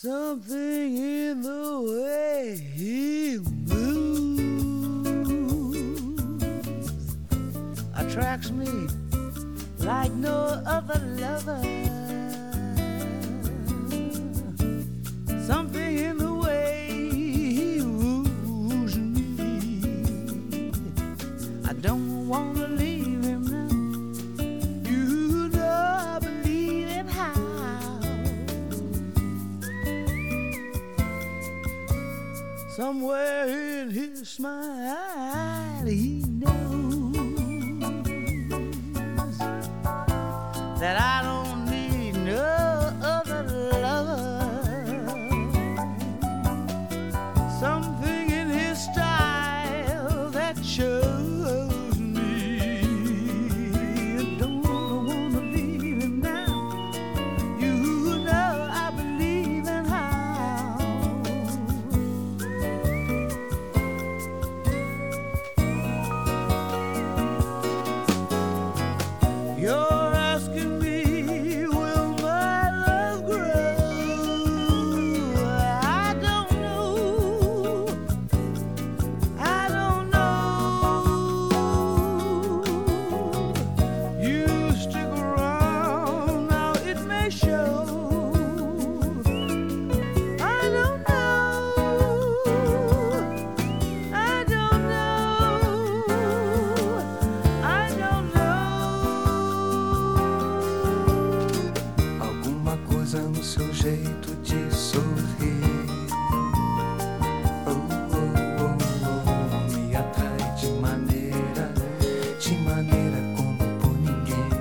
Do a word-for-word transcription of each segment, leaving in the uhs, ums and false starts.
Something in the way he moves attracts me like no other lover. Something in the way he woos me. I don't want to leave him now. You know I believe in how somewhere in his smile he knows that I don't need no other lover. Something in his style that shows me I don't want to leave him now. You know I believe in how you're asking me, will my love grow? I don't know. I don't know. You stick around, now it may show. I don't know. I don't know. I don't know. Alguma coisa no seu jeito de sorrir, oh, oh, oh, oh, me atrai de maneira, de maneira como por ninguém.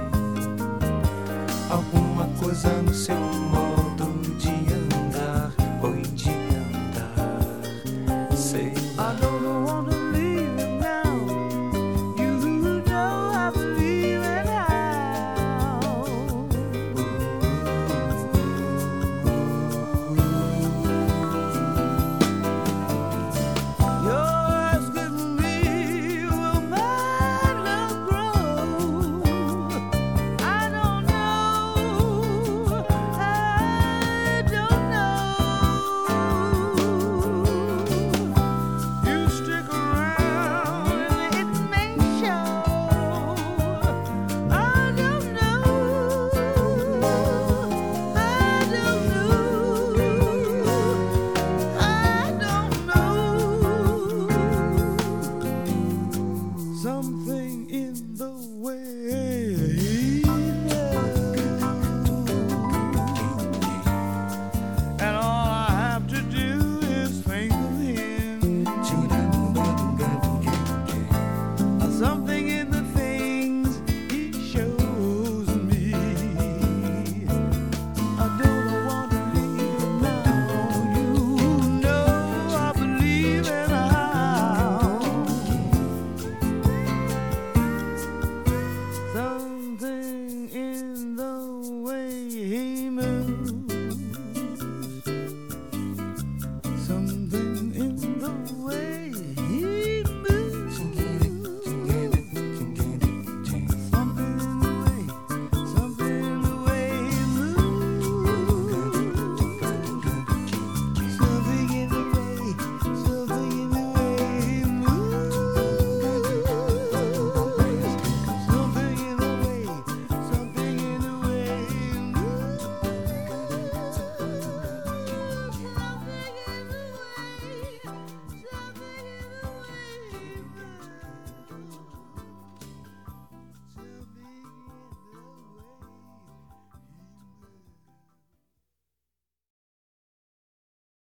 Alguma coisa no seu modo de andar, oi, de andar, sei lá.